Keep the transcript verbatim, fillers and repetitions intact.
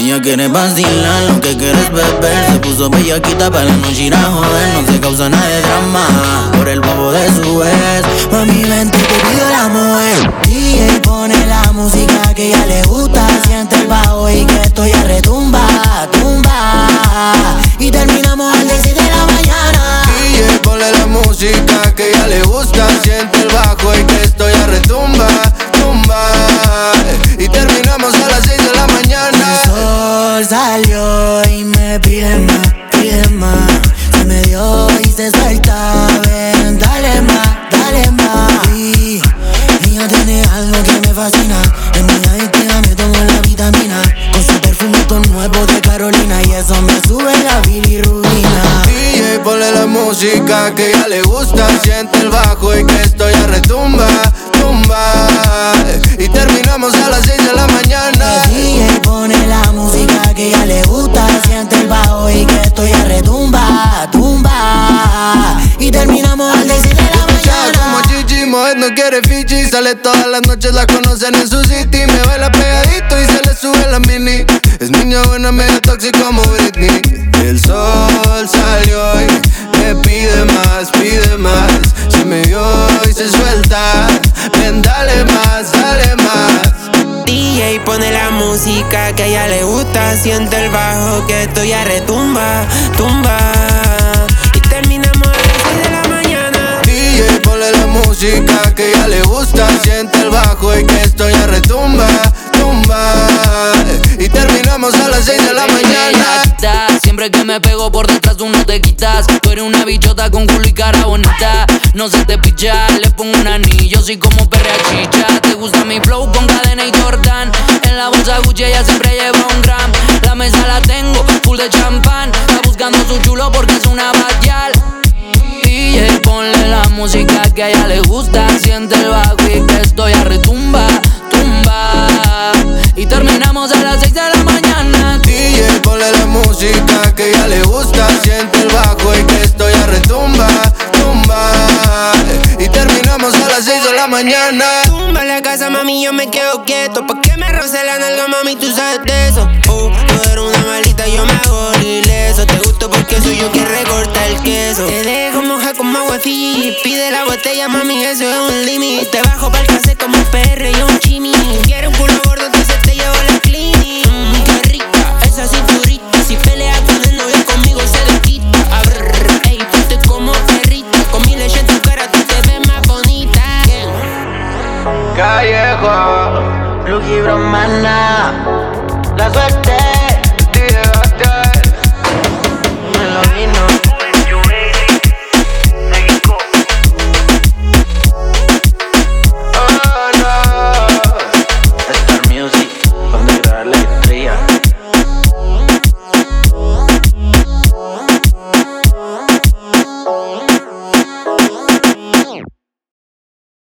Ella quiere vacilar, lo que quiere es beber. Se puso bellaquita para la noche ir a joder. No se causa nada de drama por el bobo de su ex. Mami, vente, te pido la mujer. D J pone la música que ella le gusta. Siente el bajo y que esto ya retumba, tumba. Y terminamos a las seis de la mañana. D J ponle la música que ella le gusta. Siente el bajo y que esto ya retumba, tumba. Y terminamos a las seis de la mañana. El sol salió y me pide más, pide más. Se me dio y se suelta, ven, dale más, dale más. Y ella tiene algo que me fascina. Es mi adictiva, me tomo la vitamina. Con su perfumito nuevo de Carolina. Y eso me sube la bilirrubina. D J ponle la música que ella le gusta. Siente el bajo y que esto ya retumba, tumba. Y terminamos a las seis de la mañana. El D J pone la música que ella le gusta. Siente el bajo y que esto ya retumba, tumba. Y terminamos a las seis de la mañana. Como Gigi, Moed no quiere Fiji. Sale todas las noches, la conocen en su city. Me baila pegadito y se le sube la mini. Es niña buena, medio tóxica como Britney. El sol salió y me pide más, pide más. Se me dio y se suelta. Ven, dale más, dale más. D J pone la música que a ella le gusta. Siente el bajo que esto ya retumba, tumba. Y terminamos a las seis de la mañana. D J ponle la música que a ella le gusta. Siente el bajo y que esto ya retumba, tumba. Y terminamos a las seis de la mañana. Siempre que me pego por detrás tú no te quitas. Tú eres una bichota con culo y cara bonita. No se te picha, le pongo un anillo. Soy como perrea chicha. Te gusta mi flow con cadena y Jordan. En la bolsa Gucci ella siempre lleva un gram. La mesa la tengo full de champán. Está buscando su chulo porque es una batial. D J ponle la música que a ella le gusta. Siente el bajo y que esto ya retumba, tumba. Y terminamos a las seis de la mañana. D J ponle la música que a ella le gusta. Siente el bajo y que esto ya retumba, tumba. Y terminamos a las seis de la mañana. Tumba la casa, mami, yo me quedo quieto. Pa' que me roce la nalga, mami, tú sabes de eso. Oh, tú eres una malita, yo me hago ileso. Te gusto porque soy yo que recorta el queso. Te dejo moja como agua Fiji. Pide la botella, mami, eso es un límite. Te bajo pa'l case como un perro y un chimi. Quiero un culo gordo, entonces te llevo a la clinic. Mmm, qué rica, esa cinturita. Si peleas con el novio, conmigo se le quita. A brr, ey, ponte como perrita. Con mi leche en tu cara, tú te ves más bonita. Callejo, Lucky Bromana, la suerte.